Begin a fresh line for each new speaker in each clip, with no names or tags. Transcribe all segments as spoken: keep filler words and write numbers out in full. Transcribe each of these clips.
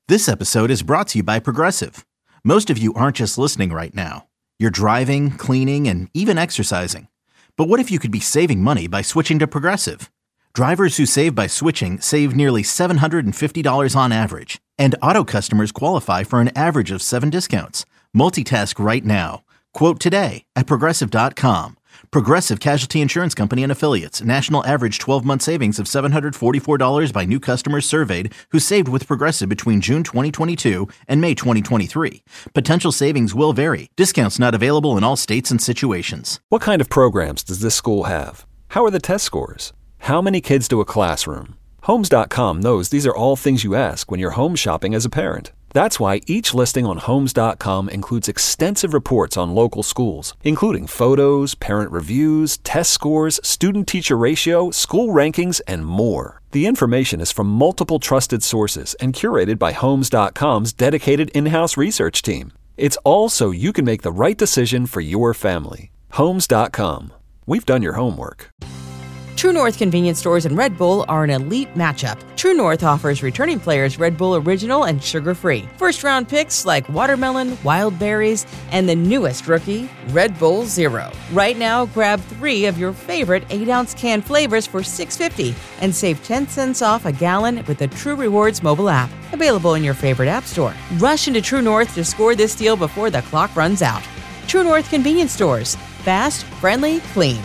This episode is brought to you by Progressive. Most of you aren't just listening right now. You're driving, cleaning, and even exercising. But what if you could be saving money by switching to Progressive? Drivers who save by switching save nearly seven hundred fifty dollars on average. And auto customers qualify for an average of seven discounts. Multitask right now. Quote today at Progressive dot com. Progressive Casualty Insurance Company and Affiliates. National average twelve-month savings of seven hundred forty-four dollars by new customers surveyed who saved with Progressive between June twenty twenty-two and May twenty twenty-three. Potential savings will vary. Discounts not available in all states and situations.
What kind of programs does this school have? How are the test scores? How many kids do a classroom? Homes dot com knows these are all things you ask when you're home shopping as a parent. That's why each listing on Homes dot com includes extensive reports on local schools, including photos, parent reviews, test scores, student-teacher ratio, school rankings, and more. The information is from multiple trusted sources and curated by Homes dot com's dedicated in-house research team. It's all so you can make the right decision for your family. Homes dot com. We've done your homework.
True North convenience stores and Red Bull are an elite matchup. True North offers returning players Red Bull Original and sugar-free. First-round picks like watermelon, wild berries, and the newest rookie, Red Bull Zero. Right now, grab three of your favorite eight-ounce can flavors for six dollars and fifty cents and save ten cents off a gallon with the True Rewards mobile app. Available in your favorite app store. Rush into True North to score this deal before the clock runs out. True North convenience stores. Fast, friendly, clean.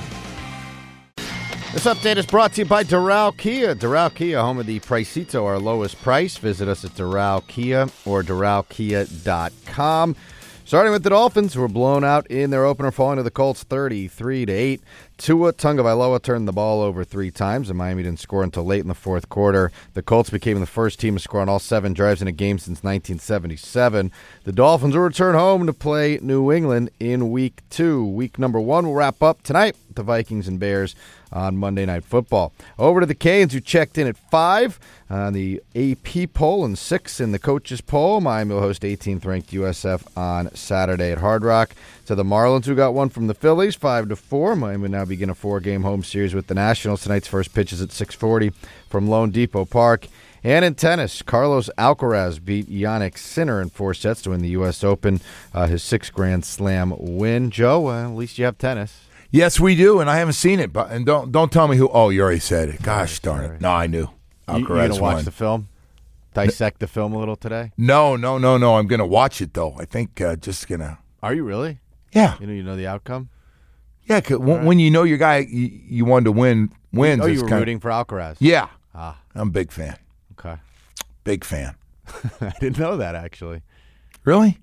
This update is brought to you by Doral Kia. Doral Kia, home of the Pricito, our lowest price. Visit us at Doral Kia or Doral Kia dot com. Starting with the Dolphins, who were blown out in their opener, falling to the Colts thirty-three to eight. Tua Tagovailoa turned the ball over three times, and Miami didn't score until late in the fourth quarter. The Colts became the first team to score on all seven drives in a game since nineteen seventy-seven. The Dolphins will return home to play New England in week two. Week number one will wrap up tonight with the Vikings and Bears on Monday Night Football. Over to the Canes, who checked in at five on the A P poll and six in the coaches poll. Miami will host eighteenth ranked U S F on Saturday at Hard Rock. To the Marlins, who got one from the Phillies, five to four. Miami will now begin a four-game home series with the Nationals. Tonight's first pitch is at six forty from Lone Depot Park. And in tennis, Carlos Alcaraz beat Jannik Sinner in four sets to win the U S Open, uh, his sixth Grand Slam win. Joe, uh, at least you have tennis.
Yes, we do, and I haven't seen it. But and don't don't tell me who. Oh, you already said it. Gosh darn it! No, I knew.
Alcaraz you, you gonna watch won. the film? Dissect the film a little today?
No, no, no, no. I'm gonna watch it though. I think uh, just gonna.
Are you really?
Yeah.
You know, you know the outcome.
Yeah, cause when, right. when you know your guy, you, you wanted to win wins.
Oh, you were
kinda,
rooting for Alcaraz.
Yeah.
Ah,
I'm a big fan.
Okay.
Big fan.
I didn't know that actually.
Really?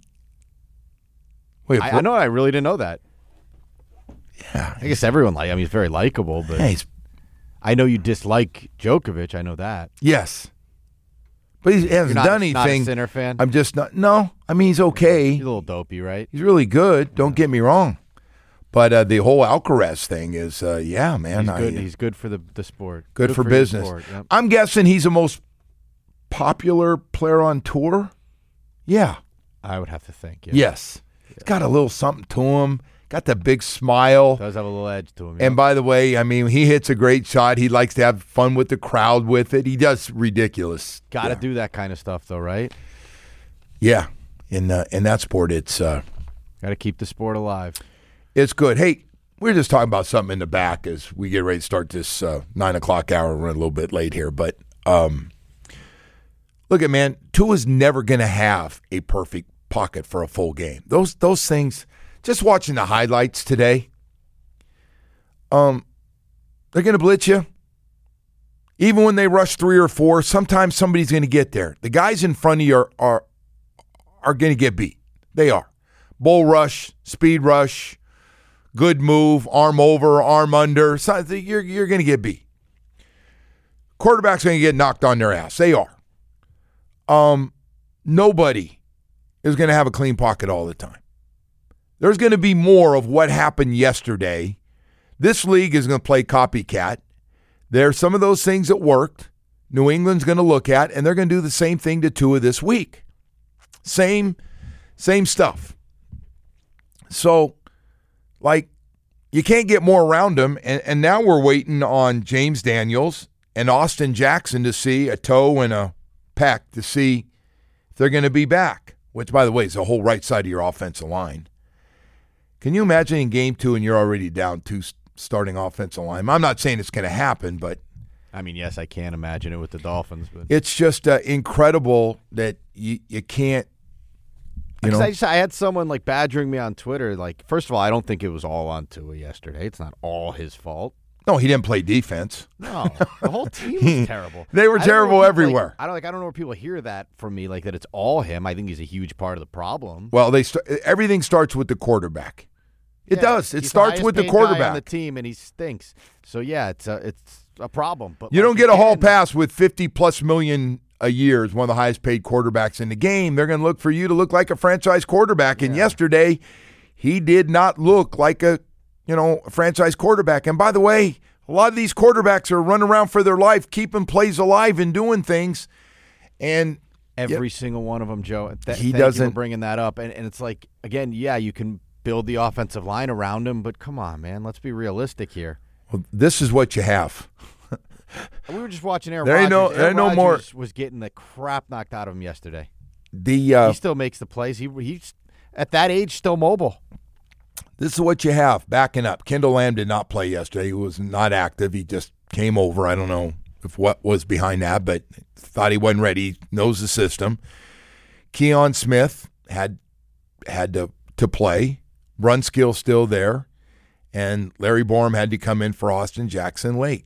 Wait, I, I know. I really didn't know that.
Yeah,
I guess everyone like. I mean, he's very likable, but
hey,
I know you dislike Djokovic. I know that.
Yes, but he hasn't
not,
done anything.
Not a Sinner fan.
I'm just not. No, I mean he's okay.
He's a little dopey, right?
He's really good. Don't get me wrong, but uh, the whole Alcaraz thing is, uh, yeah, man.
He's
I,
good. He's good for the, the sport.
Good, good for, for business. Sport, yep. I'm guessing he's the most popular player on tour. Yeah,
I would have to think. Yeah.
Yes, yeah. He's got a little something to him. Got that big smile.
Does have a little edge to him. Yeah.
And by the way, I mean, he hits a great shot. He likes to have fun with the crowd with it. He does ridiculous.
Got to
yeah.
do that kind of stuff, though, right?
Yeah. In uh, in that sport, it's uh,
got to keep the sport alive.
It's good. Hey, we we're just talking about something in the back as we get ready to start this uh, nine o'clock hour. We're a little bit late here, but um, look at man, Tua's never going to have a perfect pocket for a full game. Those those things. Just watching the highlights today, um, they're going to blitz you. Even when they rush three or four, sometimes somebody's going to get there. The guys in front of you are are, are going to get beat. They are. Bull rush, speed rush, good move, arm over, arm under. So you're you're going to get beat. Quarterback's going to get knocked on their ass. They are. Um, nobody is going to have a clean pocket all the time. There's going to be more of what happened yesterday. This league is going to play copycat. There are some of those things that worked. New England's going to look at, and they're going to do the same thing to Tua this week. Same, same stuff. So, like, you can't get more around him, and, and now we're waiting on James Daniels and Austin Jackson to see a toe and a pec to see they're going to be back, which, by the way, is the whole right side of your offensive line. Can you imagine in game two and you're already down two starting offensive line? I'm not saying it's going to happen, but
I mean, yes, I can imagine it with the Dolphins. But
it's just uh, incredible that you, you can't, you know.
I, just, I had someone like badgering me on Twitter. Like, first of all, I don't think it was all on Tua yesterday. It's not all his fault.
No, he didn't play defense.
No, the whole team was terrible.
They were terrible everywhere.
Like, I don't like. I don't know where people hear that from me, like that it's all him. I think he's a huge part of the problem.
Well, they st- everything starts with the quarterback. It
yeah,
does. It
he's
starts
the
with the
guy
quarterback
on the team, and he stinks. So yeah, it's a it's a problem. But
you
like,
don't get a hall
again,
pass with fifty plus million a year as one of the highest paid quarterbacks in the game. They're going to look for you to look like a franchise quarterback. And
yeah.
yesterday, he did not look like a you know a franchise quarterback. And by the way, a lot of these quarterbacks are running around for their life, keeping plays alive and doing things. And
every
yeah,
single one of them, Joe. Th-
he
thank
doesn't
you for bringing that up. And and it's like, again, yeah, you can build the offensive line around him, but come on, man, let's be realistic here.
Well, this is what you have.
We were just watching Aaron
there ain't
Rodgers.
no, there
Aaron
ain't no more.
Rodgers was getting the crap knocked out of him yesterday.
The uh,
he still makes the plays. He he's at that age still mobile.
This is what you have backing up. Kendall Lamb did not play yesterday. He was not active. He just came over. I don't know if what was behind that, but thought he wasn't ready. He knows the system. Keon Smith had had to to play. Run skill still there. And Larry Borum had to come in for Austin Jackson late.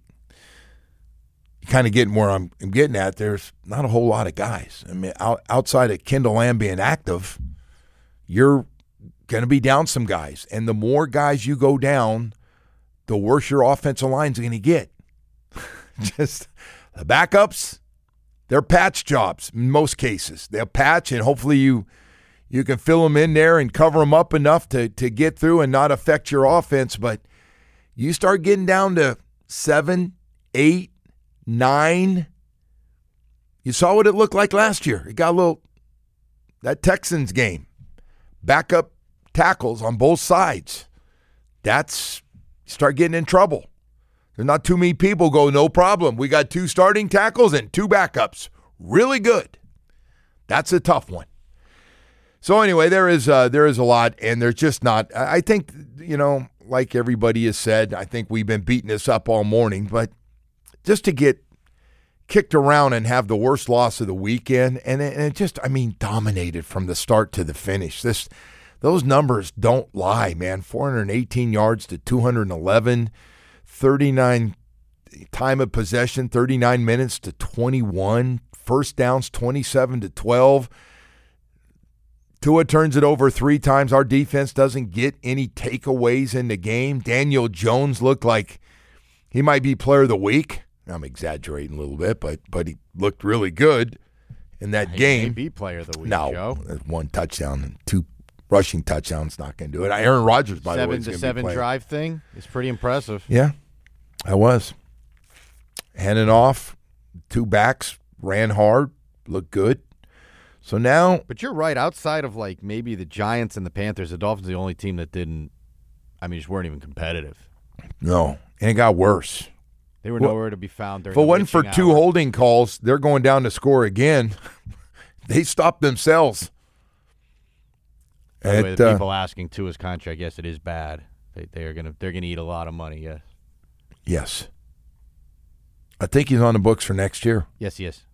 Kind of getting where I'm, I'm getting at, there's not a whole lot of guys. I mean, out, outside of Kendall Lamb being active, you're going to be down some guys. And the more guys you go down, the worse your offensive line's going to get. Just the backups, they're patch jobs in most cases. They'll patch, and hopefully you you can fill them in there and cover them up enough to, to get through and not affect your offense. But you start getting down to seven, eight, nine. You saw what it looked like last year. It got a little, that Texans game, backup tackles on both sides. That's, you start getting in trouble. There's not too many people go, no problem. We got two starting tackles and two backups. Really good. That's a tough one. So anyway, there is uh, there is a lot, and there's just not. I think, you know, like everybody has said, I think we've been beating this up all morning, but just to get kicked around and have the worst loss of the weekend, and it, and it just, I mean, dominated from the start to the finish. This, those numbers don't lie, man. four hundred eighteen yards to two hundred eleven, thirty-nine time of possession, thirty-nine minutes to twenty-one, first downs twenty-seven to twelve. Tua turns it over three times. Our defense doesn't get any takeaways in the game. Daniel Jones looked like he might be player of the week. I'm exaggerating a little bit, but but he looked really good in that
he
game.
May be player of the week,
no,
Joe.
one touchdown and two rushing touchdowns not going to do it. Aaron Rodgers, by
seven
the way, is
to
gonna
seven
be playing.
drive thing is pretty impressive.
Yeah, I was. Handing off, two backs, ran hard, looked good. So now,
but you're right. Outside of like maybe the Giants and the Panthers, the Dolphins are the only team that didn't. I mean, just weren't even competitive.
No, and it got worse.
They were
well,
nowhere to be found. During
if it
the
wasn't for
witching
two
hour.
holding calls, they're going down to score again. They stopped themselves.
By the way,
At,
the
uh,
people asking Tua's contract, yes, it is bad. They they are gonna they're gonna eat a lot of money. Yes,
yes, I think he's on the books for next year.
yes, yes.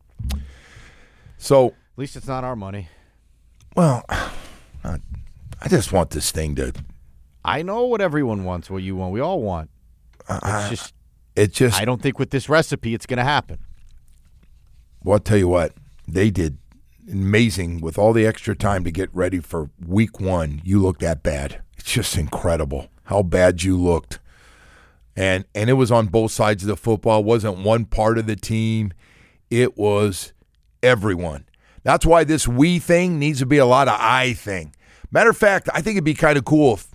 So.
At least it's not our money.
Well, I just want this thing to.
I know what everyone wants, what you want. We all want. It's
Uh,
just,
it just.
I don't think with this recipe it's going to happen.
Well, I'll tell you what, they did amazing with all the extra time to get ready for week one. You looked that bad. It's just incredible how bad you looked. And and it was on both sides of the football. It wasn't one part of the team. It was everyone. That's why this we thing needs to be a lot of I thing. Matter of fact, I think it'd be kind of cool if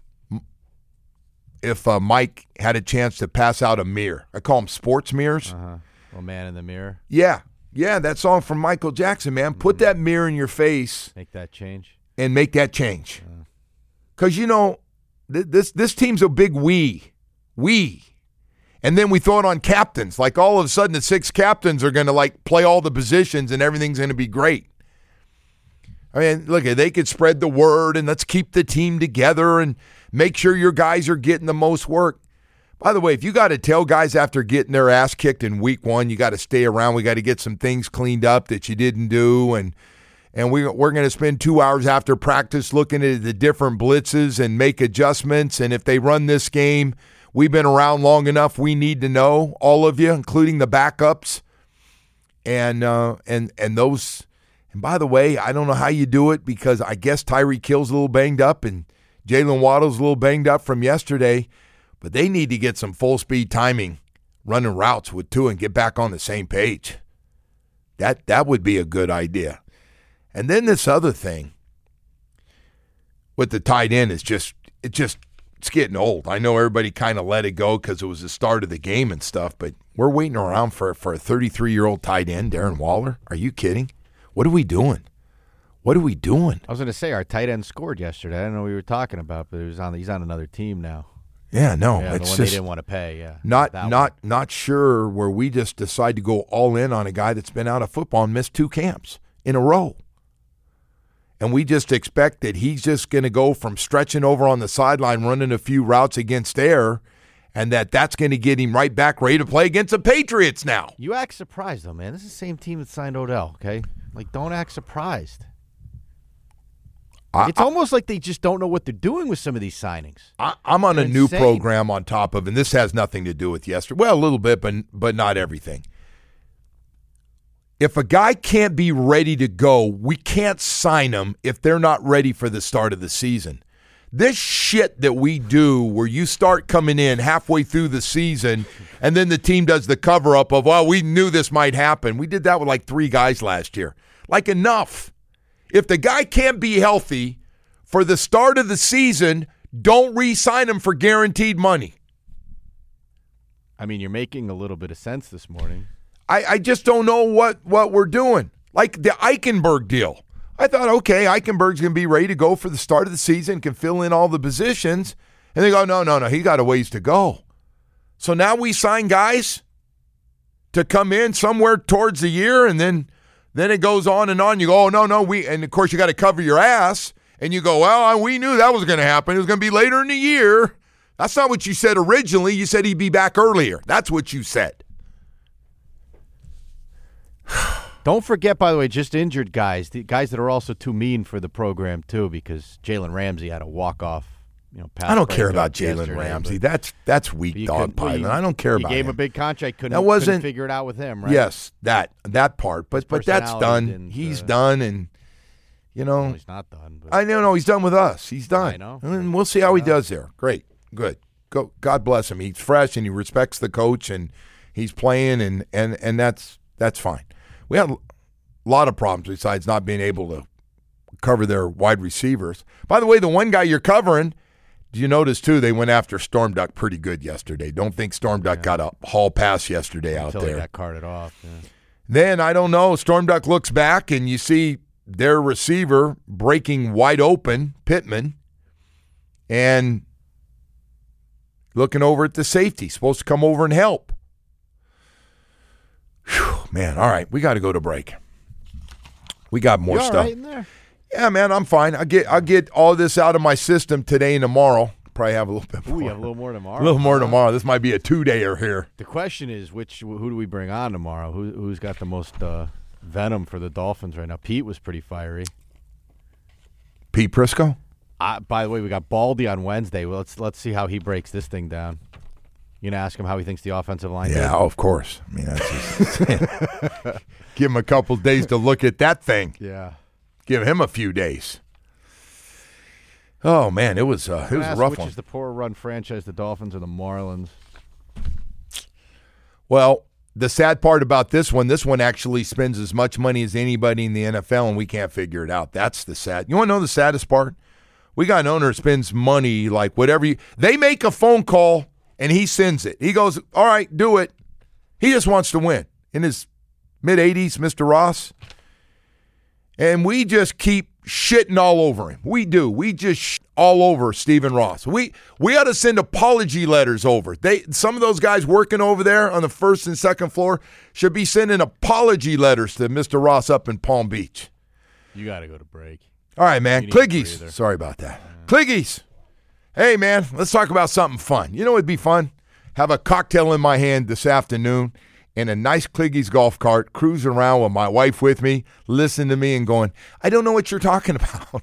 if uh, Mike had a chance to pass out a mirror. I call them sports mirrors.
Uh-huh. Well, Man in the Mirror.
Yeah, yeah, that song from Michael Jackson, man. Put that mirror in your face
Make that change.
and make that change. Because, you know, th- this this team's a big we. We. And then we throw it on captains. Like all of a sudden the six captains are going to like play all the positions and everything's going to be great. I mean, look, they could spread the word and let's keep the team together and make sure your guys are getting the most work. By the way, if you got to tell guys after getting their ass kicked in week one, you got to stay around. We got to get some things cleaned up that you didn't do. And and we, we're going to spend two hours after practice looking at the different blitzes and make adjustments. And if they run this game, we've been around long enough. We need to know, all of you, including the backups. And uh, and and those... And by the way, I don't know how you do it because I guess Tyreek Hill's a little banged up and Jalen Waddle's a little banged up from yesterday. But they need to get some full-speed timing running routes with Tua and get back on the same page. That that would be a good idea. And then this other thing with the tight end is just it just it's getting old. I know everybody kind of let it go because it was the start of the game and stuff, but we're waiting around for, for a thirty-three-year-old tight end, Darren Waller. Are you kidding? What are we doing? What are we doing?
I was going to say our tight end scored yesterday. I don't know what we were talking about, but it was on. He's on another team now.
Yeah, no,
yeah,
it's
the one
just
they didn't want to pay. Yeah,
not
that
not
one.
not sure where we just decide to go all in on a guy that's been out of football and missed two camps in a row, and we just expect that he's just going to go from stretching over on the sideline, running a few routes against air, and that that's going to get him right back ready to play against the Patriots now.
You act surprised though, man. This is the same team that signed Odell. Okay. Like, don't act surprised. I, it's I, almost like they just don't know what they're doing with some of these signings.
I, I'm on
they're
a new
insane.
program on top of, and this has nothing to do with yesterday. Well, a little bit, but but not everything. If a guy can't be ready to go, we can't sign him if they're not ready for the start of the season. This shit that we do where you start coming in halfway through the season and then the team does the cover-up of, well, we knew this might happen. We did that with like three guys last year. Like, enough. If the guy can't be healthy for the start of the season, don't re-sign him for guaranteed money.
I mean, you're making a little bit of sense this morning.
I, I just don't know what, what we're doing. Like the Eichenberg deal. I thought, okay, Eichenberg's going to be ready to go for the start of the season, can fill in all the positions. And they go, no, no, no, he got a ways to go. So now we sign guys to come in somewhere towards the year, and then then it goes on and on. You go, oh, no, no, we, and of course you got to cover your ass. And you go, well, we knew that was going to happen. It was going to be later in the year. That's not what you said originally. You said he'd be back earlier. That's what you said.
Don't forget, by the way, just injured guys, the guys that are also too mean for the program, too, because Jalen Ramsey had a walk-off. You know, pass
I don't care about
Jalen
Ramsey. That's that's weak dog piling. I don't care about him.
You gave him a big contract. Couldn't,
that wasn't,
couldn't figure it out with him, right?
Yes, that that part. But but that's done. He's uh, done, and you know
well, he's not done. But.
I know, no, he's done with us. He's done.
I know,
and we'll see how he does there. Great, good. Go. God bless him. He's fresh and he respects the coach, and he's playing, and and and that's that's fine. We had a lot of problems besides not being able to cover their wide receivers. By the way, the one guy you're covering. Do you notice, too, they went after Storm Duck pretty good yesterday. Don't think Storm Duck yeah. got a haul pass yesterday
Until
out there.
Until he got carted off. Yeah.
Then, I don't know, Storm Duck looks back, and you see their receiver breaking wide open, Pittman, and looking over at the safety, supposed to come over and help. Whew, man, all right, we got to go to break. We got more
you all
stuff.
Right in there?
Yeah, man, I'm fine. I get I get all this out of my system today and tomorrow. Probably have a little bit more.
Ooh, you have a little more tomorrow.
A little more tomorrow. This might be a two-dayer here.
The question is, which who do we bring on tomorrow? Who who's got the most uh, venom for the Dolphins right now? Pete was pretty fiery.
Pete Prisco.
Uh, by the way, we got Baldy on Wednesday. Well, let's let's see how he breaks this thing down. You gonna ask him how he thinks the offensive line?
Yeah,
did?
Oh, of course. I mean, that's just, give him a couple days to look at that thing.
Yeah,
give him a few days. Oh man, it was uh, it was a rough
which
one.
Which is the poor run franchise, the Dolphins or the Marlins?
Well, the sad part about this one, this one actually spends as much money as anybody in the N F L, and we can't figure it out. That's the sad. You want to know the saddest part? We got an owner that spends money like whatever you. They make a phone call and he sends it. He goes, "All right, do it." He just wants to win. In his mid eighties, Mister Ross, and we just keep shitting all over him. We do. We just sh- all over Stephen Ross. We we ought to send apology letters over. They some of those guys working over there on the first and second floor should be sending apology letters to Mister Ross up in Palm Beach.
You got to go to break.
All right, man.
You need a
Cliggies.
breather.
Sorry about that. Cliggies. Hey, man, let's talk about something fun. You know what would be fun? Have a cocktail in my hand this afternoon in a nice Cliggies golf cart, cruising around with my wife with me, listening to me and going, I don't know what you're talking about.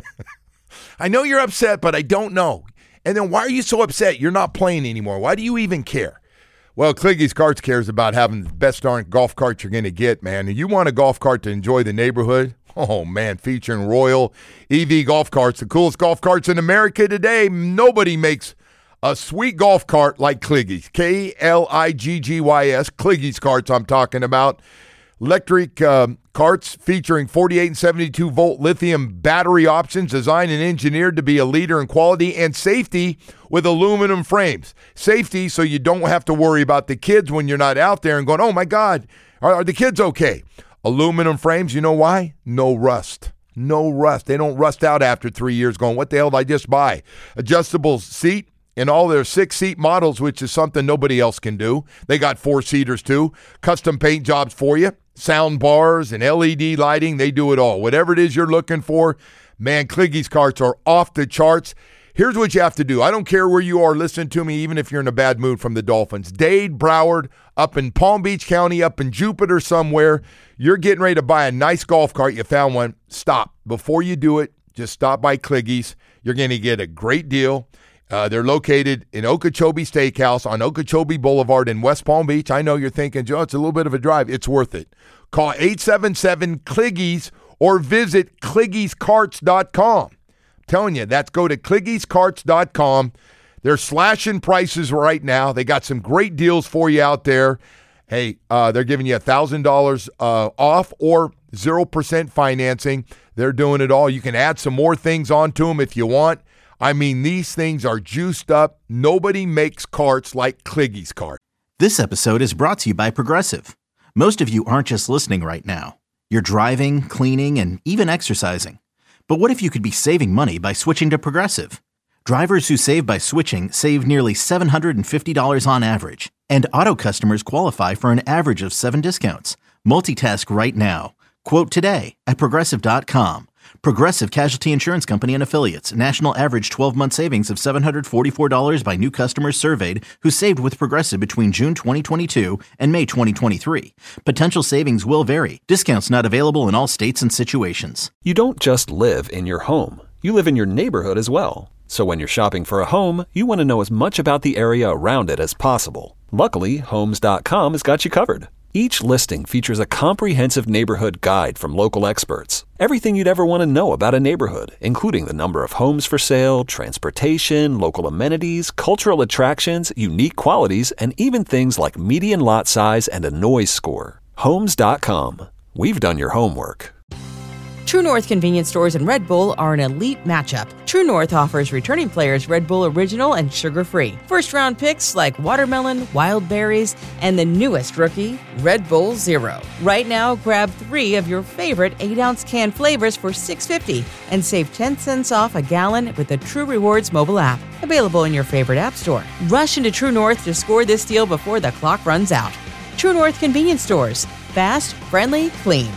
I know you're upset, but I don't know. And then why are you so upset? You're not playing anymore. Why do you even care? Well, Cliggies Carts cares about having the best darn golf cart you're going to get, man. And you want a golf cart to enjoy the neighborhood? Oh, man, featuring Royal E V golf carts, the coolest golf carts in America today. Nobody makes a sweet golf cart like Cliggies. K L I G G Y S, Cliggies Carts I'm talking about. Electric um, carts featuring forty-eight and seventy-two volt lithium battery options, designed and engineered to be a leader in quality and safety with aluminum frames. Safety so you don't have to worry about the kids when you're not out there and going, oh my God, are, are the kids okay? Aluminum frames, you know why? No rust. No rust. They don't rust out after three years going, what the hell did I just buy? Adjustable seat in all their six-seat models, which is something nobody else can do. They got four-seaters too. Custom paint jobs for you. Sound bars and L E D lighting, they do it all. Whatever it is you're looking for, man, Cliggies Carts are off the charts. Here's what you have to do. I don't care where you are, listen to me, even if you're in a bad mood from the Dolphins. Dade, Broward, up in Palm Beach County, up in Jupiter somewhere, you're getting ready to buy a nice golf cart. You found one. Stop. Before you do it, just stop by Cliggies. You're going to get a great deal. Uh, they're located in Okeechobee Steakhouse on Okeechobee Boulevard in West Palm Beach. I know you're thinking, Joe, it's a little bit of a drive. It's worth it. Call eight seven seven, Cliggies or visit Cliggies Carts dot com. I'm telling you, that's go to Cliggies Carts dot com. They're slashing prices right now. They got some great deals for you out there. Hey, uh, they're giving you one thousand dollars uh, off or zero percent financing. They're doing it all. You can add some more things onto them if you want. I mean, these things are juiced up. Nobody makes carts like Cliggies Carts.
This episode is brought to you by Progressive. Most of you aren't just listening right now. You're driving, cleaning, and even exercising. But what if you could be saving money by switching to Progressive? Drivers who save by switching save nearly seven hundred fifty dollars on average. And auto customers qualify for an average of seven discounts. Multitask right now. Quote today at Progressive dot com. Progressive Casualty Insurance Company and Affiliates. National average twelve-month savings of seven hundred forty-four dollars by new customers surveyed who saved with Progressive between June twenty twenty-two and May twenty twenty-three. Potential savings will vary. Discounts not available in all states and situations.
You don't just live in your home. You live in your neighborhood as well. So when you're shopping for a home, you want to know as much about the area around it as possible. Luckily, Homes dot com has got you covered. Each listing features a comprehensive neighborhood guide from local experts. Everything you'd ever want to know about a neighborhood, including the number of homes for sale, transportation, local amenities, cultural attractions, unique qualities, and even things like median lot size and a noise score. Homes dot com. We've done your homework.
True North convenience stores and Red Bull are an elite matchup. True North offers returning players Red Bull Original and sugar-free. First-round picks like watermelon, wild berries, and the newest rookie, Red Bull Zero. Right now, grab three of your favorite eight-ounce can flavors for six dollars and fifty cents and save ten cents off a gallon with the True Rewards mobile app. Available in your favorite app store. Rush into True North to score this deal before the clock runs out. True North convenience stores. Fast, friendly, clean.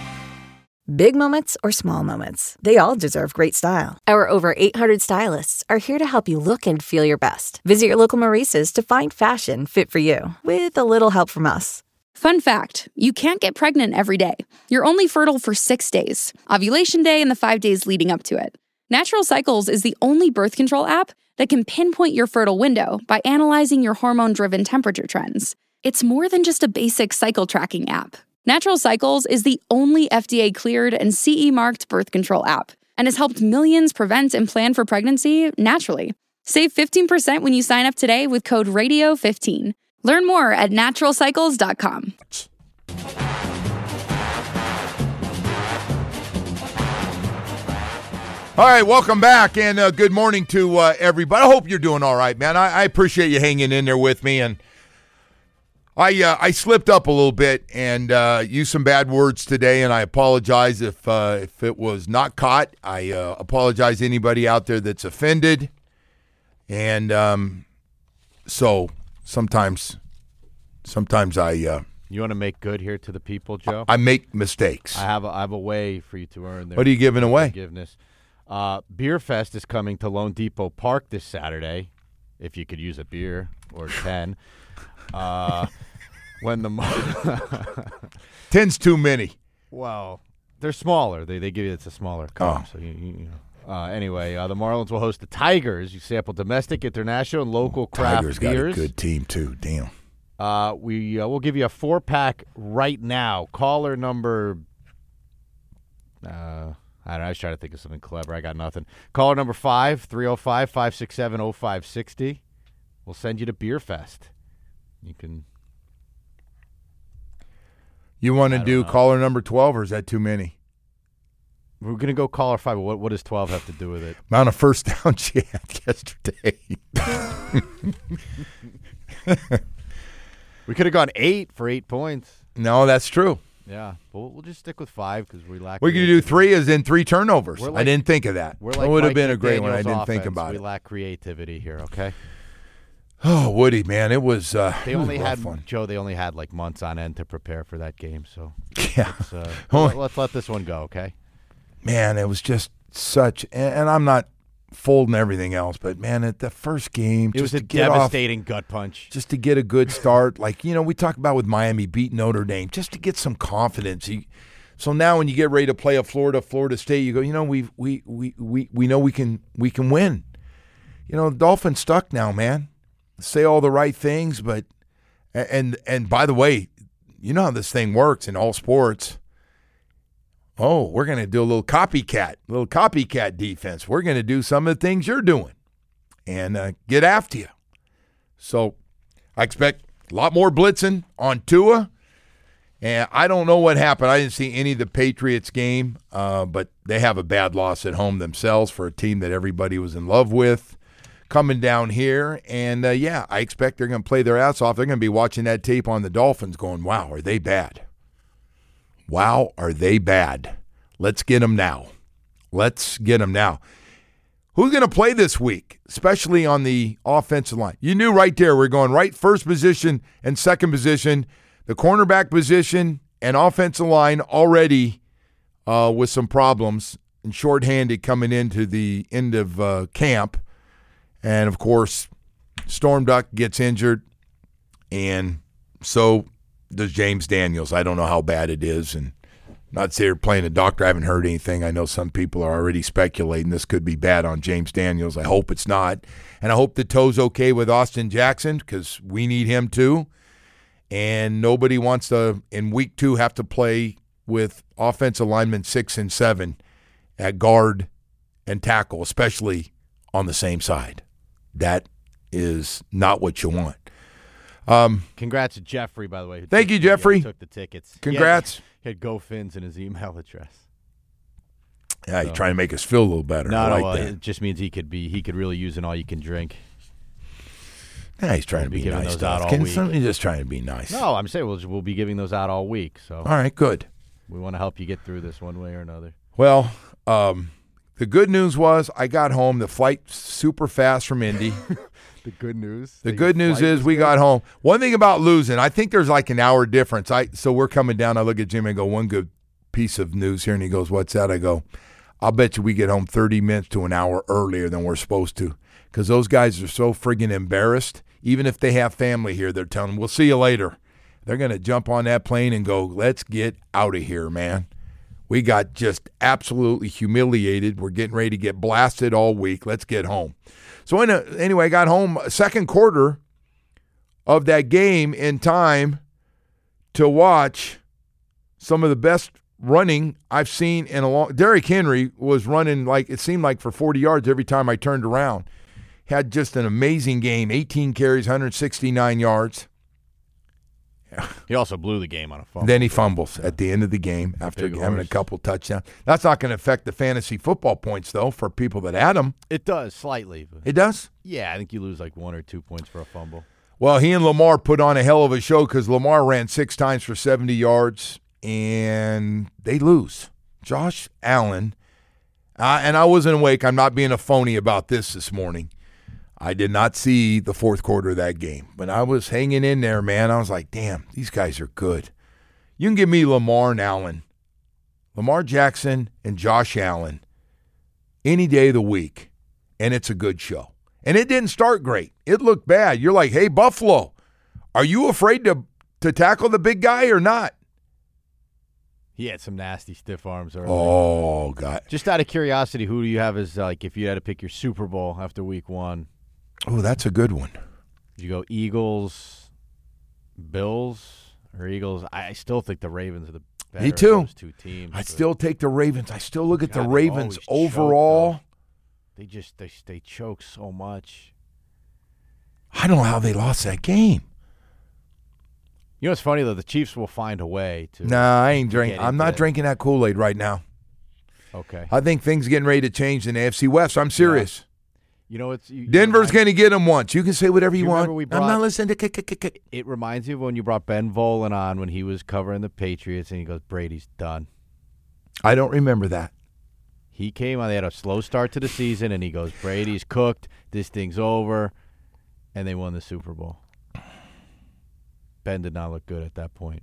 Big moments or small moments, they all deserve great style. Our over eight hundred stylists are here to help you look and feel your best. Visit your local Maurice's to find fashion fit for you, with a little help from us.
Fun fact, you can't get pregnant every day. You're only fertile for six days, ovulation day and the five days leading up to it. Natural Cycles is the only birth control app that can pinpoint your fertile window by analyzing your hormone-driven temperature trends. It's more than just a basic cycle tracking app. Natural Cycles is the only F D A-cleared and C E-marked birth control app and has helped millions prevent and plan for pregnancy naturally. Save fifteen percent when you sign up today with code radio fifteen. Learn more at natural cycles dot com.
All right, welcome back, and uh, good morning to uh, everybody. I hope you're doing all right, man. I, I appreciate you hanging in there with me, and I uh, I slipped up a little bit and uh, used some bad words today, and I apologize if uh, if it was not caught. I uh, apologize to anybody out there that's offended, and um, so sometimes sometimes I uh,
You want to make good here to the people, Joe?
I make mistakes.
I have a, I have a way for you to earn their
What are you giving away?
Forgiveness. Uh, Beer Fest is coming to Lone Depot Park this Saturday, if you could use a beer or ten. Uh, when the
ten's too many.
Well, they're smaller. They they give you it's a smaller cup.
Oh.
So you, you, you know. Uh, anyway, uh, the Marlins will host the Tigers. You sample domestic, international, and local craft
Tigers
beers.
got a good team too. Damn.
Uh, we uh, will give you a four pack right now. Caller number. Uh, I don't know. I was trying to think of something clever. I got nothing. Caller number five, three oh five, five six seven, oh five six oh. We'll send you to Beer Fest. You can.
You want to do
know.
caller number twelve, or is that too many?
We're going to go caller five. But what, what does twelve have to do with it?
Amount of first down she had yesterday.
We could have gone eight for eight points.
No, that's true.
Yeah, but we'll, we'll just stick with five because we lack.
We could do three as in three turnovers.
Like,
I didn't think of that.
We're
that
like
would have
Mike
been a great one. I
McDaniel's
didn't think
offense.
about
we
it.
We lack creativity here, okay?
Oh, Woody, man, it was. Uh,
they
it was
only
a rough
had
one.
Joe. They only had like months on end to prepare for that game. So
yeah,
let's, uh,
Only-
let's let this one go, okay?
Man, it was just such. And, and I'm not folding everything else, but man, at the first game,
It
just
was a
to get
devastating
off,
gut punch.
just to get a good start. Like you know, we talk about with Miami beating Notre Dame, just to get some confidence. You, so now, when you get ready to play a Florida, Florida State, you go, you know, we we we we we know we can we can win. You know, the Dolphins stuck now, man. Say all the right things, but and and by the way, you know how this thing works in all sports. Oh, we're going to do a little copycat, little copycat defense. We're going to do some of the things you're doing and uh, get after you. So I expect a lot more blitzing on Tua. And I don't know what happened. I didn't see any of the Patriots game, uh, but they have a bad loss at home themselves for a team that everybody was in love with coming down here. And, uh, yeah, I expect they're going to play their ass off. They're going to be watching that tape on the Dolphins going, wow, are they bad? Wow, are they bad? Let's get them now. Let's get them now. Who's going to play this week, especially on the offensive line? You knew right there we're going right first position and second position, the cornerback position and offensive line already uh, with some problems and shorthanded coming into the end of uh, camp. And, of course, Storm Duck gets injured, and so does James Daniels. I don't know how bad it is, and not say you're playing a doctor. I haven't heard anything. I know some people are already speculating this could be bad on James Daniels. I hope it's not. And I hope the toe's okay with Austin Jackson because we need him too. And nobody wants to, in week two, have to play with offensive linemen six and seven at guard and tackle, especially on the same side. That is not what you want. Um,
Congrats to Jeffrey, by the way.
Thank
took,
you, Jeffrey.
Yeah, took the tickets.
Congrats.
He had, he had GoFins in his email address.
Yeah,
So.
you're trying to make us feel a little better.
No,
I
no,
like
well,
that.
it just means he could be he could really use an all you can drink.
Yeah, he's trying
We'll
to
be
be,
giving
nice.
those out all
Can
week.
somebody just trying to be nice?
No, I'm saying we'll we'll be giving those out all week. So
All right, good.
we want to help you get through this one way or another.
Well, um, the good news was I got home. The flight super fast from Indy.
The good news.
The good news is we got home. One thing about losing, I think there's like an hour difference. I so we're coming down. I look at Jimmy and go, one good piece of news here, and he goes, "What's that?" I go, "I'll bet you we get home thirty minutes to an hour earlier than we're supposed to, because those guys are so friggin' embarrassed. Even if they have family here, they're telling them, we'll see you later. They're gonna jump on that plane and go, let's get out of here, man. We got just absolutely humiliated. We're getting ready to get blasted all week. Let's get home." So in a, anyway, I got home second quarter of that game in time to watch some of the best running I've seen in a long. Derrick Henry was running like it seemed like for forty yards every time I turned around. Had just an amazing game, eighteen carries, one hundred sixty-nine yards.
He also blew the game on a fumble.
Then he fumbles at the end of the game after
Big
having
horse.
a couple touchdowns. That's not going to affect the fantasy football points, though, for people that had them.
It does slightly. But
It does?
yeah, I think you lose like one or two points for a fumble.
Well, he and Lamar put on a hell of a show because Lamar ran six times for seventy yards, and they lose. Josh Allen, uh, and I wasn't awake. I'm not being a phony about this this morning. I did not see the fourth quarter of that game. But I was hanging in there, man. I was like, damn, these guys are good. You can give me Lamar and Allen, Lamar Jackson and Josh Allen any day of the week, and it's a good show. And it didn't start great. It looked bad. You're like, hey, Buffalo, are you afraid to, to tackle the big guy or not?
He had some nasty stiff arms early.
Oh, God.
Just out of curiosity, who do you have as, like, if you had to pick your Super Bowl after week one?
Oh, that's a good one.
Did you go Eagles, Bills, or Eagles? I still think the Ravens are the better
Me too.
of those two teams.
I still take the Ravens. I still look at
God,
the
they
Ravens
always choke,
overall.
though. They just they they choke so much.
I don't know how they lost that game.
You know what's funny though? The Chiefs will find a way to.
Nah, I ain't
to
drinking.
get
I'm not
into-
drinking that Kool-Aid right now.
Okay.
I think things getting ready to change in the A F C West. I'm serious.
You know it's you,
Denver's
you
going to get them once. You can say whatever you,
You
want.
remember we
I'm
brought-
not listening to kick, kick, kick, kick.
It reminds me of when you brought Ben Volen on when he was covering the Patriots, and he goes, "Brady's done."
I don't remember that.
He came on. They had a slow start to the season, and he goes, "Brady's cooked. This thing's over," and they won the Super Bowl. Ben did not look good at that point.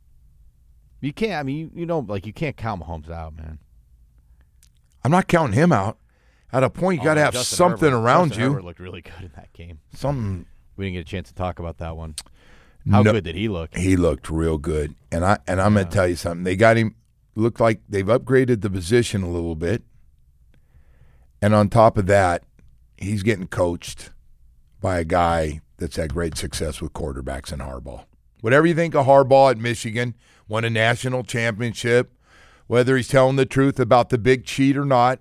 You can't. I mean, you, you know, like you can't count Mahomes out, man.
I'm not counting him out. At a point, you got to
Oh,
have
Justin
something
Herbert.
around
Justin
you.
Herbert looked really good in that game.
Something.
We didn't get a chance to talk about that one. How
No-
good did he look?
He looked real good, and I and I'm
Yeah.
gonna tell you something. They got him. Looked like they've upgraded the position a little bit, and on top of that, he's getting coached by a guy that's had great success with quarterbacks in Harbaugh. Whatever you think of Harbaugh at Michigan, won a national championship. Whether he's telling the truth about the big cheat or not,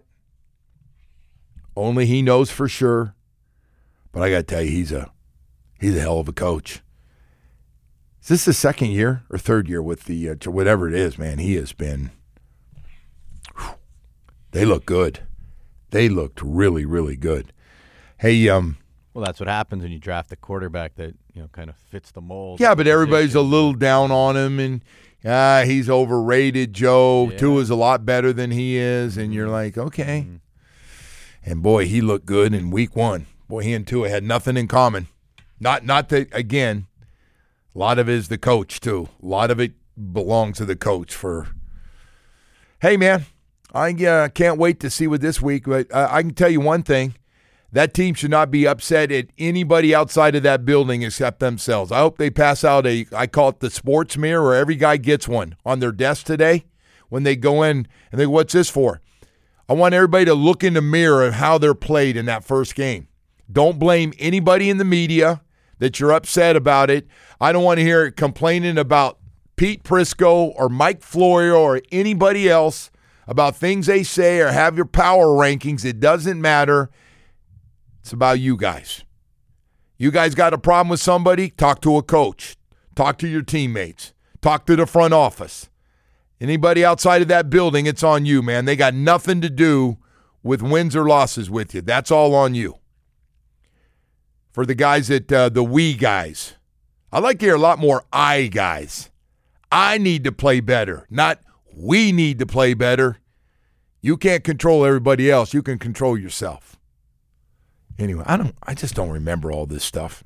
only he knows for sure. But I got to tell you, he's a he's a hell of a coach. Is this the second year or third year with the uh, whatever it is, man? He has been. Whew, they look good. They looked really, really good. Hey, um,
Well, that's what happens when you draft a quarterback that you know kind of fits the mold.
yeah,
of the
but everybody's a
position.
little down on him, and ah, he's overrated. Joe
Yeah.
Tua's a lot better than he is, and you're like, okay. And boy, he looked good in week one. Boy, he and Tua had nothing in common. Not, not that again. A lot of it is the coach, too. A lot of it belongs to the coach for, hey, man, I uh, can't wait to see what this week, but uh, I can tell you one thing. That team should not be upset at anybody outside of that building except themselves. I hope they pass out a, I call it the sports mirror, where every guy gets one on their desk today when they go in and they go, what's this for? I want everybody to look in the mirror of how they're played in that first game. Don't blame anybody in the media that you're upset about it. I don't want to hear it complaining about Pete Prisco or Mike Florio or anybody else about things they say or have your power rankings. It doesn't matter. It's about you guys. You guys got a problem with somebody? Talk to a coach. Talk to your teammates. Talk to the front office. Anybody outside of that building, it's on you, man. They got nothing to do with wins or losses with you. That's all on you. For the guys that, uh, the we guys, I like to hear a lot more I guys. I need to play better, not we need to play better. You can't control everybody else. You can control yourself. Anyway, I don't. I just don't remember all this stuff.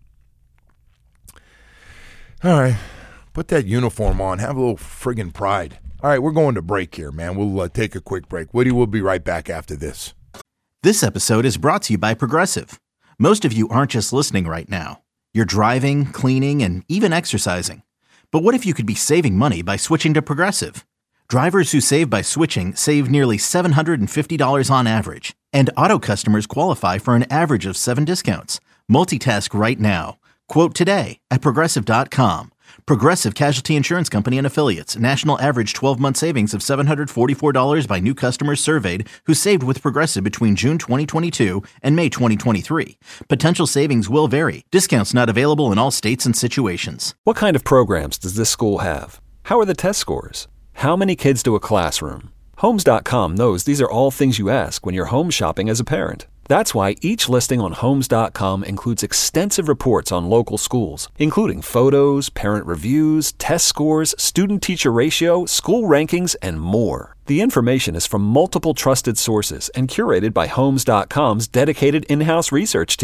All right, put that uniform on. Have a little friggin' pride. All right, we're going to break here, man. We'll uh, take a quick break. Woody will be right back after this.
This episode is brought to you by Progressive. Most of you aren't just listening right now. You're driving, cleaning, and even exercising. But what if you could be saving money by switching to Progressive? Drivers who save by switching save nearly seven hundred fifty dollars on average. And auto customers qualify for an average of seven discounts. Multitask right now. Quote today at Progressive dot com. Progressive Casualty Insurance Company and Affiliates. National average twelve-month savings of seven hundred forty-four dollars by new customers surveyed who saved with Progressive between June twenty twenty-two and May twenty twenty-three. Potential savings will vary. Discounts not available in all states and situations.
What kind of programs does this school have? How are the test scores? How many kids do a classroom? Homes dot com knows these are all things you ask when you're home shopping as a parent. That's why each listing on Homes dot com includes extensive reports on local schools, including photos, parent reviews, test scores, student-teacher ratio, school rankings, and more. The information is from multiple trusted sources and curated by Homes dot com's dedicated in-house research team.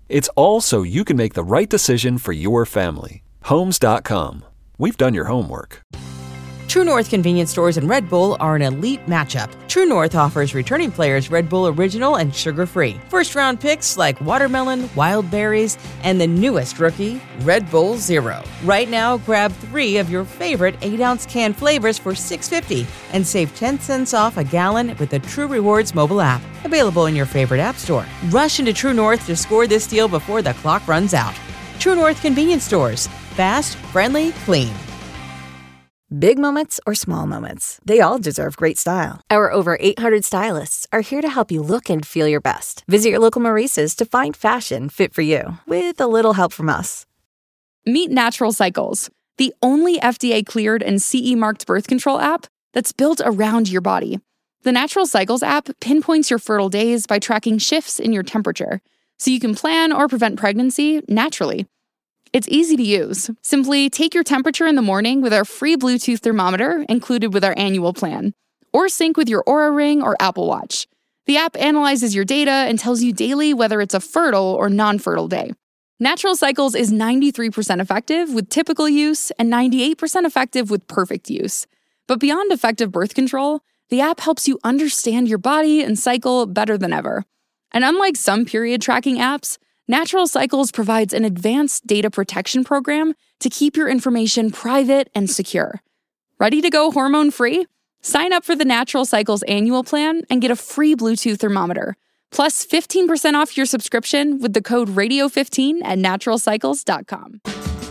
It's all so you can make the right decision for your family. Homes dot com. We've done your homework.
True North convenience stores and Red Bull are an elite matchup. True North offers returning players Red Bull Original and sugar-free. First-round picks like watermelon, wild berries, and the newest rookie, Red Bull Zero. Right now, grab three of your favorite eight ounce can flavors for six dollars and fifty cents and save ten cents off a gallon with the True Rewards mobile app. Available in your favorite app store. Rush into True North to score this deal before the clock runs out. True North convenience stores. Fast, friendly, clean.
Big moments or small moments, they all deserve great style. Our over eight hundred stylists are here to help you look and feel your best. Visit your local Maurices to find fashion fit for you, with a little help from us.
Meet Natural Cycles, the only F D A-cleared and C E-marked birth control app that's built around your body. The Natural Cycles app pinpoints your fertile days by tracking shifts in your temperature, so you can plan or prevent pregnancy naturally. It's easy to use. Simply take your temperature in the morning with our free Bluetooth thermometer included with our annual plan, or sync with your Oura Ring or Apple Watch. The app analyzes your data and tells you daily whether it's a fertile or non-fertile day. Natural Cycles is ninety-three percent effective with typical use and ninety-eight percent effective with perfect use. But beyond effective birth control, the app helps you understand your body and cycle better than ever. And unlike some period tracking apps, Natural Cycles provides an advanced data protection program to keep your information private and secure. Ready to go hormone-free? Sign up for the Natural Cycles annual plan and get a free Bluetooth thermometer, plus fifteen percent off your subscription with the code radio fifteen at natural cycles dot com.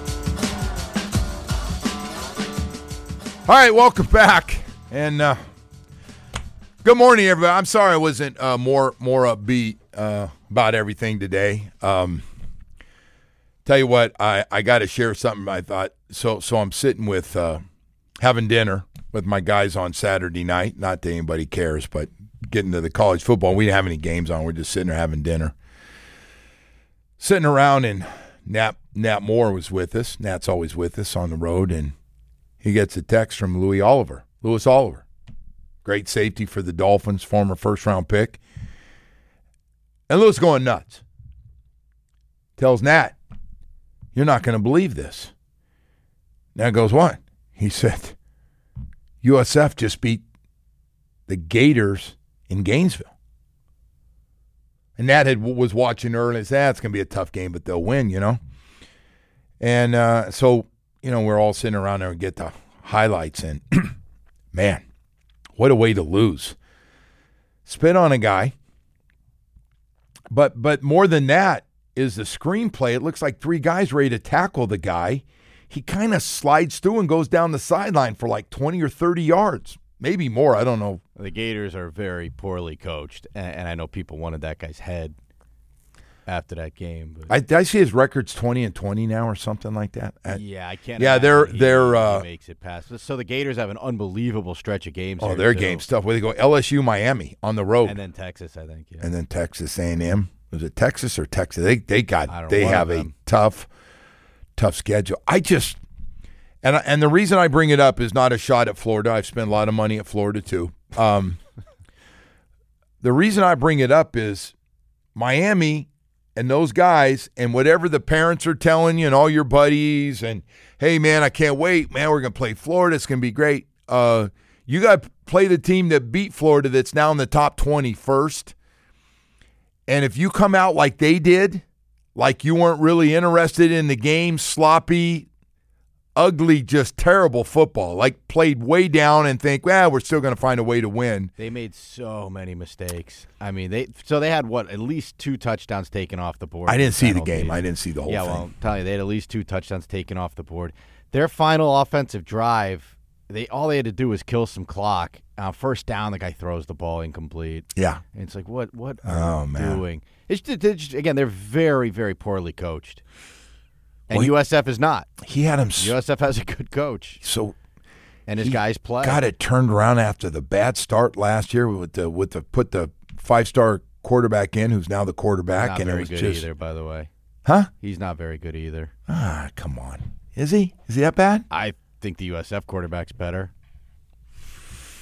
All right, welcome back. And uh, good morning, everybody. I'm sorry I wasn't uh, more more upbeat uh, about everything today. Um, tell you what, I, I got to share something I thought. So so I'm sitting with uh, having dinner with my guys on Saturday night. Not that anybody cares, but getting to the college football. We didn't have any games on. We're just sitting there having dinner. Sitting around, and Nat, Nat Moore was with us. Nat's always with us on the road, and he gets a text from Louis Oliver. Louis Oliver, great safety for the Dolphins, former first-round pick. And Louis going nuts. Tells Nat, "You're not going to believe this." Nat goes, "What?" He said, U S F just beat the Gators in Gainesville. And Nat had, was watching early and said, ah, it's going to be a tough game, but they'll win, you know. And uh, so, you know, we're all sitting around there and get the highlights. And, man, what a way to lose. Spit on a guy. But but more than that is the screenplay. It looks like three guys ready to tackle the guy. He kind of slides through and goes down the sideline for like twenty or thirty yards. Maybe more. I don't know.
The Gators are very poorly coached, and, and I know people wanted that guy's head after that game. But.
I, I see his record's twenty and twenty now or something like that. I,
yeah, I can't.
Yeah, they're
he,
they're
he
uh,
makes it past. So the Gators have an unbelievable stretch of games.
Oh,
here
their
too.
game stuff. Where they go L S U, Miami on the road,
and then Texas, I think. Yeah.
And then Texas A and M. Was it Texas or Texas? They they got they
know,
have a tough tough schedule. I just and and the reason I bring it up is not a shot at Florida. I've spent a lot of money at Florida too. Um, the reason I bring it up is Miami and those guys and whatever the parents are telling you and all your buddies and, hey, man, I can't wait. Man, we're going to play Florida. It's going to be great. Uh, you got to play the team that beat Florida that's now in the top twenty first. And if you come out like they did, like you weren't really interested in the game, sloppy, ugly, just terrible football, like played way down and think, well, we're still going to find a way to win.
They made so many mistakes. I mean, they so they had, what, at least two touchdowns taken off the board.
I didn't see the
penalties.
game. I didn't see the whole
yeah,
thing.
Yeah, well, I'm telling you, they had at least two touchdowns taken off the board. Their final offensive drive, they all they had to do was kill some clock. Uh, first down, the guy throws the ball incomplete.
Yeah.
And it's like, what What
oh,
are you
man.
doing? It's just, it's just, again, they're very, very poorly coached. And
well,
U S F is not.
He had him.
U S F has a good coach.
So,
and his guys play.
Got it turned around after the bad start last year with the with the put the five star quarterback in, who's now the quarterback.
Not
and
very
it was
good
just,
either, by the way.
Huh?
He's not very good either.
Ah, come on. Is he? Is he that bad?
I think the U S F quarterback's better.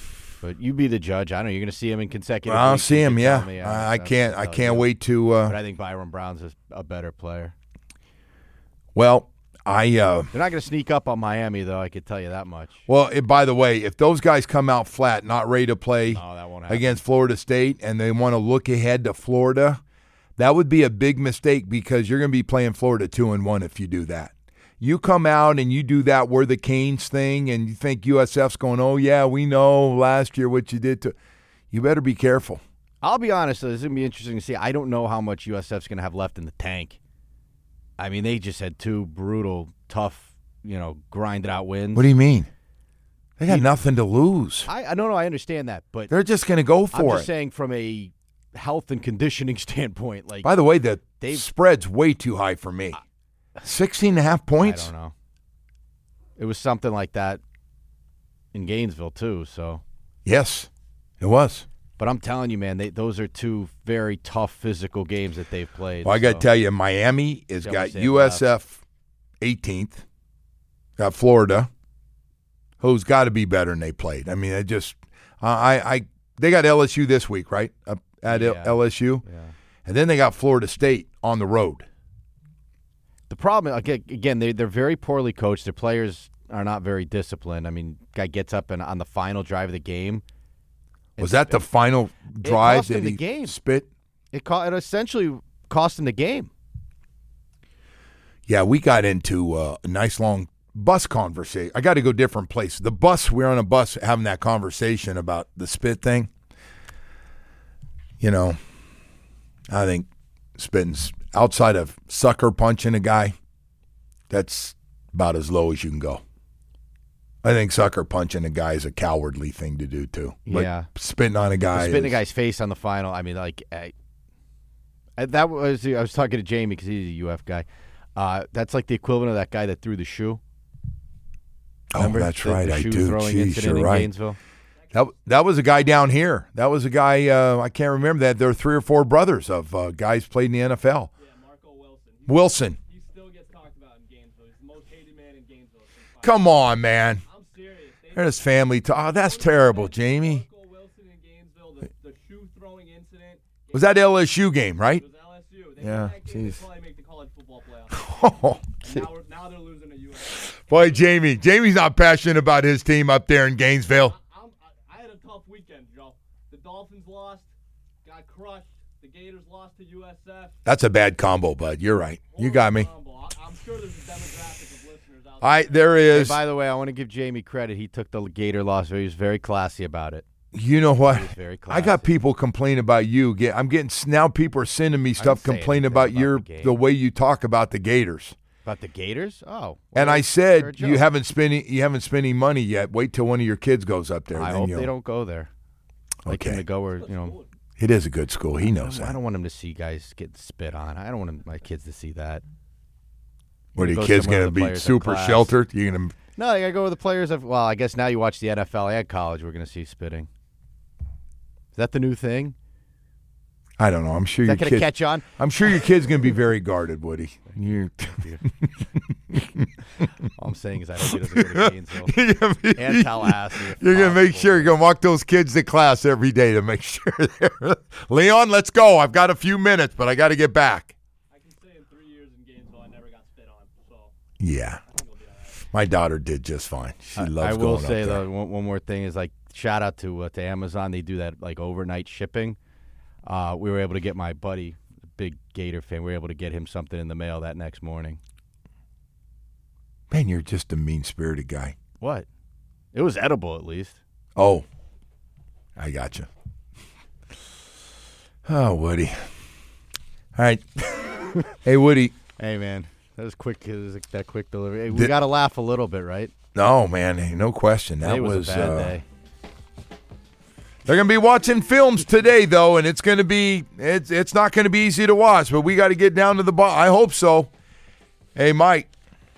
But you be the judge. I don't know. You're going to see him in consecutive
I'll
weeks.
see
You
him,
can
yeah.
tell me,
I, I
that's-
can't I
that's
can't
how
wait to uh,
But I think Byron Brown's a, a better player.
well, I uh,
They're not going to sneak up on Miami, though. I could tell you that much.
well, it, by the way, if those guys come out flat, not ready to play
No, that won't happen.
against Florida State, and they want to look ahead to Florida, that would be a big mistake because you're going to be playing Florida two and one if you do that. You come out and you do that we're the Canes thing, and you think U S F's going, oh yeah, we know last year what you did to. You better be careful.
I'll be honest, though. This is going to be interesting to see. I don't know how much U S F's going to have left in the tank. I mean, they just had two brutal, tough, you know, grinded out wins.
What do you mean? They got nothing to lose.
I, I don't know. I understand that, but
They're just going to go
I'm
for
just
it.
saying from a health and conditioning standpoint. Like,
By the way, the
They've-
spread's way too high for me. sixteen and a half points?
I don't know. It was something like that in Gainesville too. So,
Yes, it was.
but I'm telling you, man, they, those are two very tough physical games that they've played.
Well, I got to
so.
tell you, Miami has
Yeah,
got
we say
U S F eighteenth, got Florida, who's got to be better than they played. I mean, I just, uh, I, I, they got L S U this week, right? Up at
Yeah.
L S U,
Yeah.
and then they got Florida State on the road.
The problem, again, again, they they're very poorly coached. Their players are not very disciplined. I mean, guy gets up and on the final drive of the game.
Was that the final drive
cost
that
him the
he
game.
spit?
It, co- it essentially cost him the game.
Yeah, we got into uh, a nice long bus conversation. I got to go different places. The bus, we we're on a bus having that conversation about the spit thing. You know, I think spitting's outside of sucker punching a guy, that's about as low as you can go. I think sucker punching a guy is a cowardly thing to do too. But
Yeah.
spitting on a guy,
Spitting a
is-
guy's face on the final. I mean, like I, I- that was. I was talking to Jamie because he's a U F guy. Uh, that's like the equivalent of that guy that threw the shoe.
Oh,
Remember
that's
the,
right.
The
I
shoe
do.
throwing
Jeez,
incident
you're
in
right.
Gainesville.
That that was a guy down here. That was a guy. Uh, I can't remember that. There were three or four brothers of uh, guys played in the N F L.
Yeah, Marco Wilson. He,
Wilson,
he still gets talked about in Gainesville. He's the most hated man in Gainesville. since five
come on, man.
I'm serious. They,
There's family talk. Oh, that's terrible, Jamie.
Marco Wilson in Gainesville, the, the shoe throwing incident.
Was that L S U game, right?
It was L S U. They
Yeah,
won that game, they
jeez.
probably make the college football playoff.
Oh,
And now, we're, now they're losing to U S C.
boy, Jamie. Jamie's not passionate about his team up there in Gainesville.
I'm, I, I had a tough weekend, Joe. The Dolphins lost, got crushed. The Gators lost to U S F.
That's a bad combo, bud. You're right. You got me.
Horrible. I- I'm sure there's a demographic of listeners out
I
there.
there
Hey,
is.
by the way, I want to give Jamie credit. He took the Gator loss. He was very classy about it.
You know what?
He was very
I got
classy.
people complaining about you. Get- I'm getting now. People are sending me stuff
say
complaining
anything
about
about
your
the game.
the way you talk about the Gators.
About the Gators? Oh. well,
And I
they're a
said you
joke.
haven't spending you haven't spent any money yet. Wait till one of your kids goes up there.
I
then
hope
you'll-
they don't go there. I like him
Okay.
to go where, you know.
It is a good school. He knows
I
that.
don't want him to see guys get spit on. I don't want him, my kids to see that.
What are
Go
your kids
somewhere
going to
where the
be
players have
super
class.
sheltered? You going to?
No, you got to go with the players of, well, I guess now you watch the N F L and college, we're going to see spitting. Is that the new thing?
I don't know. I'm sure
Is
your
that going to
kid.
catch on?
I'm sure your kid's going to be very guarded, Woody. You.
All I'm saying is I hope he doesn't go to Gainesville
You're gonna be-
and Tallahassee. if
You're going to make
possible.
sure you're going to walk those kids to class every day to make sure they're. Leon, let's go. I've got a few minutes, but I got to get back.
I can say in three years in Gainesville, I never got spit on. So
Yeah.
I think we'll be all right.
My daughter did just fine. She
I-
loves
I will
going
say
up there.
though, one, one more thing is like shout out to uh, to Amazon. They do that like overnight shipping. Uh, we were able to get my buddy, a big Gator fan. We were able to get him something in the mail that next morning.
Man, you're just a mean-spirited guy.
What? It was edible at least.
Oh, I got you. Oh, Woody. All right. Hey, Woody.
Hey man, that was quick. It was that quick delivery. Hey, we
Did-
got to laugh a little bit, right?
No, man, hey, no question. That
Today was, a bad
uh,
day.
They're going to be watching films today, though, and it's going to be it's it's not going to be easy to watch. But we got to get down to the ball. I hope so. Hey, Mike.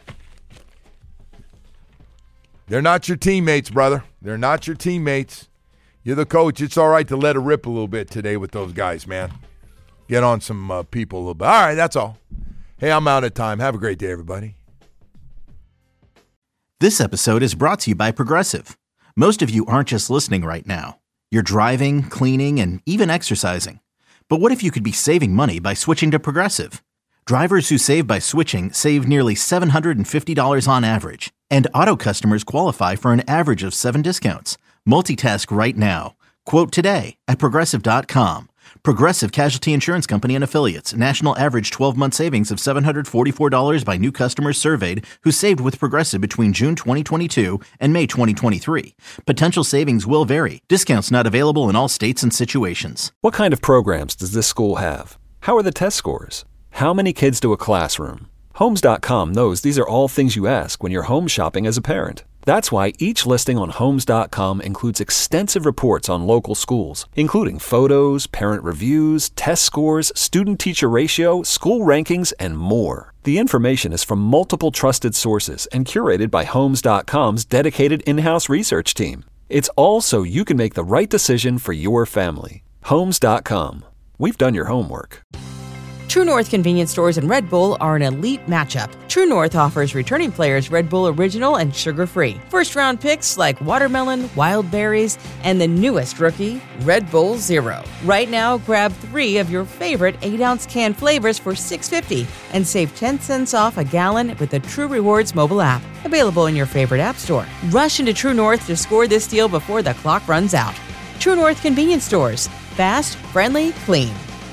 They're not your teammates, brother. They're not your teammates. You're the coach. It's all right to let it rip a little bit today with those guys, man. Get on some uh, people a little bit. All right, that's all. Hey, I'm out of time. Have a great day, everybody.
This episode is brought to you by Progressive. Most of you aren't just listening right now. You're driving, cleaning, and even exercising. But what if you could be saving money by switching to Progressive? Drivers who save by switching save nearly seven hundred fifty dollars on average, and auto customers qualify for an average of seven discounts. Multitask right now. Quote today at Progressive dot com. Progressive Casualty Insurance Company and Affiliates. National average twelve-month savings of seven hundred forty-four dollars by new customers surveyed who saved with Progressive between June twenty twenty-two and May twenty twenty-three. Potential savings will vary. Discounts not available in all states and situations.
What kind of programs does this school have? How are the test scores? How many kids do a classroom? Homes dot com knows these are all things you ask when you're home shopping as a parent. That's why each listing on Homes dot com includes extensive reports on local schools, including photos, parent reviews, test scores, student-teacher ratio, school rankings, and more. The information is from multiple trusted sources and curated by Homes dot com's dedicated in-house research team. It's all so you can make the right decision for your family. Homes dot com. We've done your homework.
True North convenience stores and Red Bull are an elite matchup. True North offers returning players Red Bull Original and sugar-free. First-round picks like watermelon, wild berries, and the newest rookie, Red Bull Zero. Right now, grab three of your favorite eight-ounce can flavors for six dollars and fifty cents and save ten cents off a gallon with the True Rewards mobile app. Available in your favorite app store. Rush into True North to score this deal before the clock runs out. True North convenience stores. Fast, friendly, clean.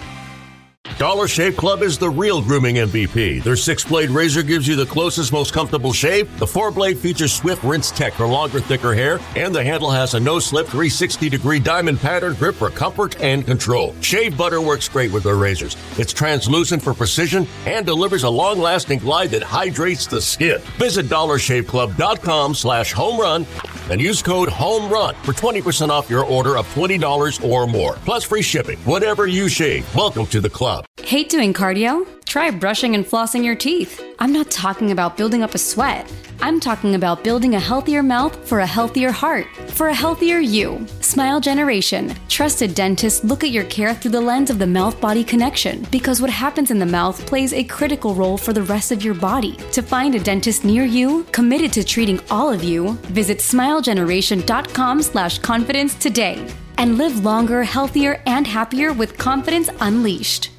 Dollar Shave Club is the real grooming M V P. Their six-blade razor gives you the closest, most comfortable shave. The four-blade features Swift Rinse Tech for longer, thicker hair, and the handle has a no-slip three hundred sixty degree diamond pattern grip for comfort and control. Shave butter works great with their razors. It's translucent for precision and delivers a long-lasting glide that hydrates the skin. Visit dollar shave club dot com slash home run and use code HOMERUN for twenty percent off your order of twenty dollars or more, plus free shipping. Whatever you shave, welcome to the club.
Hate doing cardio? Try brushing and flossing your teeth. I'm not talking about building up a sweat. I'm talking about building a healthier mouth for a healthier heart, for a healthier you. Smile Generation. Trusted dentists look at your care through the lens of the mouth-body connection, because what happens in the mouth plays a critical role for the rest of your body. To find a dentist near you, committed to treating all of you, visit smile generation dot com slash confidence today and live longer, healthier, and happier with confidence unleashed.